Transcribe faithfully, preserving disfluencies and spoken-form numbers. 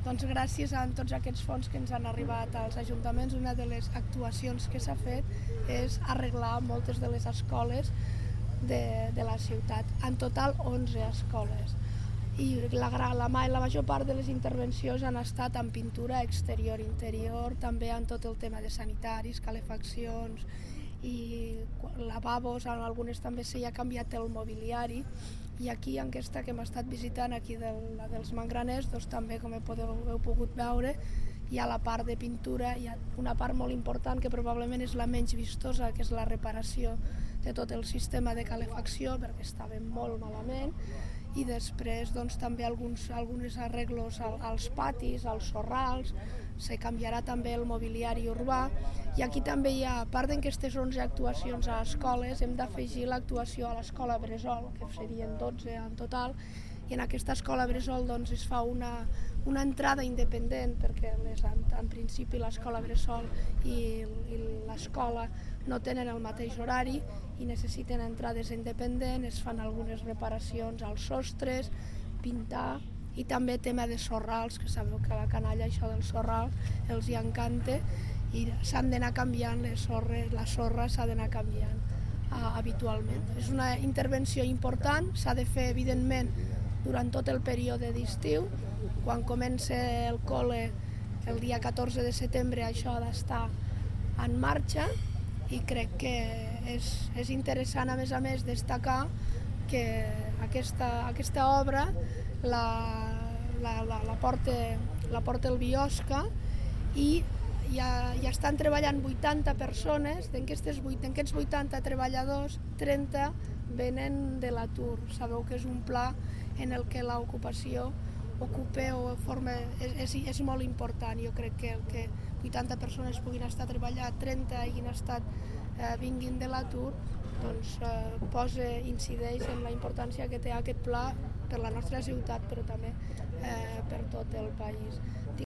Doncs gràcies a tots aquests fons que ens han arribat als ajuntaments, una de les actuacions que s'ha fet és arreglar moltes de les escoles de, de la ciutat. En total onze escoles. I la, la, la major part de les intervencions han estat en pintura exterior-interior, també en tot el tema de sanitaris, calefaccions i lavabos, en algunes també s'hi ha canviat el mobiliari, i aquí en aquesta que hem estat visitant, aquí del, dels Mangraners, doncs també, com podeu, heu pogut veure, hi ha la part de pintura, hi ha una part molt important que probablement és la menys vistosa, que és la reparació de tot el sistema de calefacció, perquè estava molt malament, i després doncs, també alguns, alguns arreglos als patis, als sorrals, se canviarà també el mobiliari urbà, i aquí també hi ha, a part d'aquestes onze actuacions a escoles, hem d'afegir l'actuació a l'escola Bressol, que serien dotze en total, i en aquesta escola Bressol doncs, es fa una, una entrada independent, perquè les, en, en principi l'escola Bressol i, i l'escola no tenen el mateix horari i necessiten entrades independents, es fan algunes reparacions als sostres, pintar, i també tema de sorrals, que sabeu que a la canalla això del sorral els hi encanta, i s'han d'anar canviant les sorres, la sorra s'ha d'anar canviant uh, habitualment. És una intervenció important, s'ha de fer evidentment durant tot el període d'estiu. Quan comença el col·le el dia catorze de setembre això ha d'estar en marxa, i crec que és, és interessant a més a més destacar que aquesta, aquesta obra la, la, la, la, porta, la porta el Biosca, i ja, ja estan treballant vuitanta persones, d'aquests vuitanta treballadors, trenta venen de l'atur. Sabeu que és un pla en el que l'ocupació ocupa o forma, és, és molt important. Jo crec que el que vuitanta persones puguin estar treballant, trenta hagin estat, eh, vinguin de l'atur, doncs eh, posa, incideix en la importància que té aquest pla per la nostra ciutat, però també eh, per tot el país.